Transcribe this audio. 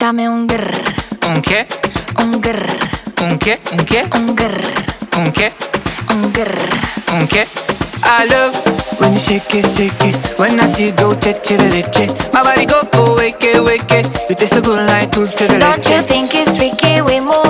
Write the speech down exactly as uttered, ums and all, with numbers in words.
Dame un grr. Un che? Un grr. Un che? Un che? Un grr. Un che? Un grr. Un che? I love when you shake it, shake it. When I see you go, che che che. My body go, go, wake it, wake it. You taste so good like dulce de Don't you leche. think it's tricky? We move